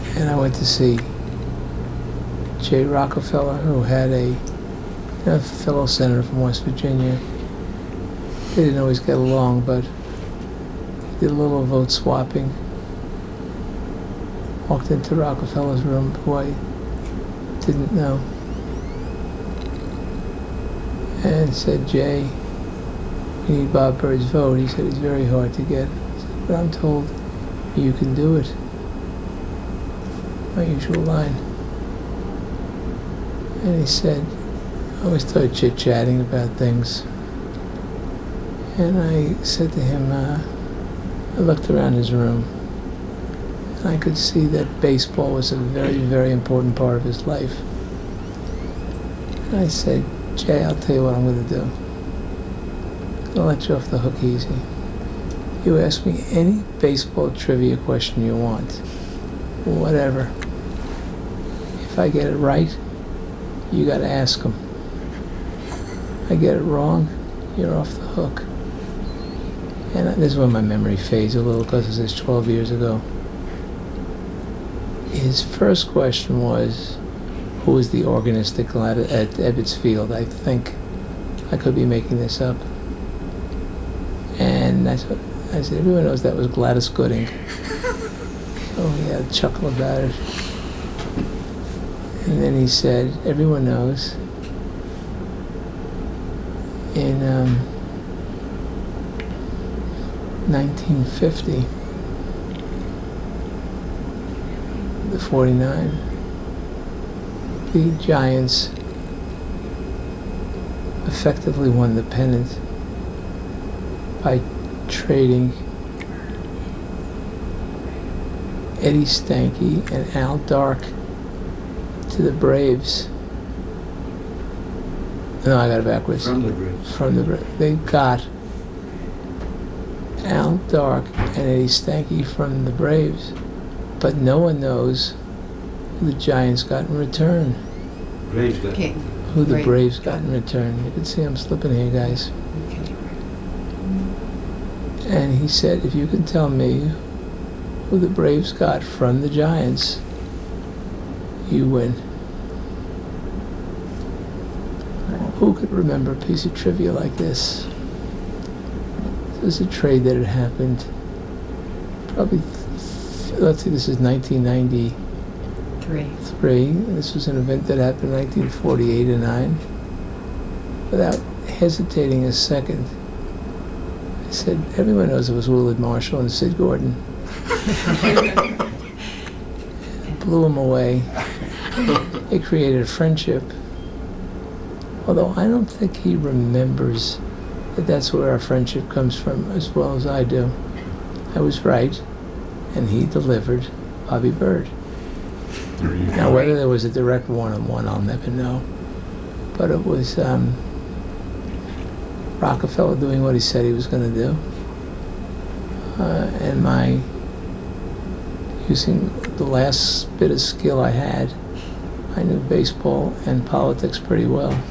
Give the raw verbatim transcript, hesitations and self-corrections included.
and I went to see Jay Rockefeller, who had a, a fellow senator from West Virginia. They didn't always get along, but he did a little vote swapping. Walked into Rockefeller's room, who I didn't know, and said, "Jay, we need Bob Byrd's vote." He said, "He's very hard to get." I said, "But I'm told you can do it." My usual line. And he said, I always started chit-chatting about things. And I said to him, uh, I looked around his room, and I could see that baseball was a very, very important part of his life. And I said, "Jay, I'll tell you what I'm going to do. I'm going to let you off the hook easy. You ask me any baseball trivia question you want, whatever. If I get it right, you got to ask him. I get it wrong, you're off the hook." And this is when my memory fades a little because this is twelve years ago. His first question was, who was the organist at, Glad- at Ebbets Field? I think I could be making this up. And that's what I said. Everyone knows that was Gladys Gooding. So he had a chuckle about it. And then he said, everyone knows in um, nineteen fifty, the forty-nine, the Giants effectively won the pennant by trading Eddie Stanky and Al Dark to the Braves. No, I got it backwards. From the Braves. From the Braves. They got Al Dark and Eddie Stanky from the Braves, but no one knows who the Giants got in return. Braves got Okay. Who the Right. Braves got in return. You can see I'm slipping here, guys. Okay. And he said, if you can tell me who the Braves got from the Giants, you win. Who could remember a piece of trivia like this? This was a trade that had happened probably, th- let's see, this is nineteen ninety-three. Three. This was an event that happened in nineteen forty-eight and nine. Without hesitating a second, I said, everyone knows it was Willard Marshall and Sid Gordon. Blew him away. It created a friendship. Although I don't think he remembers that that's where our friendship comes from as well as I do. I was right, and he delivered Bobby Byrd. There you Now, go. whether there was a direct one-on-one, I'll never know. But it was um, Rockefeller doing what he said he was going to do. Uh, and my using the last bit of skill I had, I knew baseball and politics pretty well.